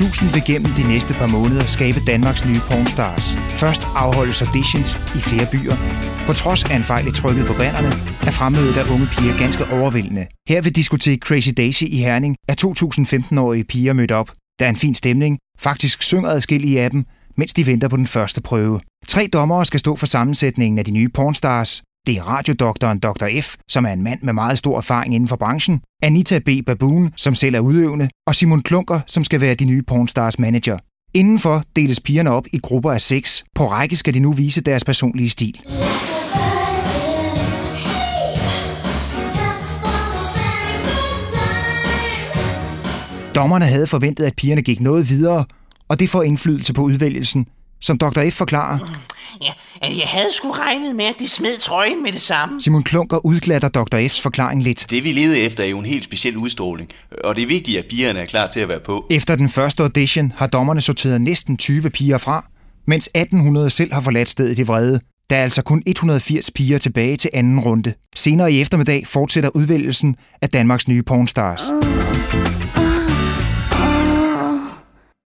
1000 vil gennem de næste par måneder skabe Danmarks nye pornstars. Først afholdes auditions i flere byer. På trods af en fejl i trykket på bannerne, er fremmødet af unge piger ganske overvældende. Her ved diskotek Crazy Daisy i Herning er 2015-årige piger mødt op. Der er en fin stemning. Faktisk synger adskillige af dem, mens de venter på den første prøve. 3 dommere skal stå for sammensætningen af de nye pornstars. Det er radiodoktoren Dr. F., som er en mand med meget stor erfaring inden for branchen, Anita B. Baboon, som selv er udøvende, og Simon Klunker, som skal være de nye pornstars manager. Indenfor deles pigerne op i grupper af 6. På række skal de nu vise deres personlige stil. Dommerne havde forventet, at pigerne gik noget videre, og det får indflydelse på udvælgelsen, som Dr. F. forklarer. Ja, jeg havde sgu regnet med, at de smed trøjen med det samme. Simon Klunker udglatter Dr. F's forklaring lidt. Det vi leder efter er jo en helt speciel udstråling, og det er vigtigt, at pigerne er klar til at være på. Efter den første audition har dommerne sorteret næsten 20 piger fra, mens 1800 selv har forladt stedet i vrede. Der er altså kun 180 piger tilbage til anden runde. Senere i eftermiddag fortsætter udvælgelsen af Danmarks nye pornstars.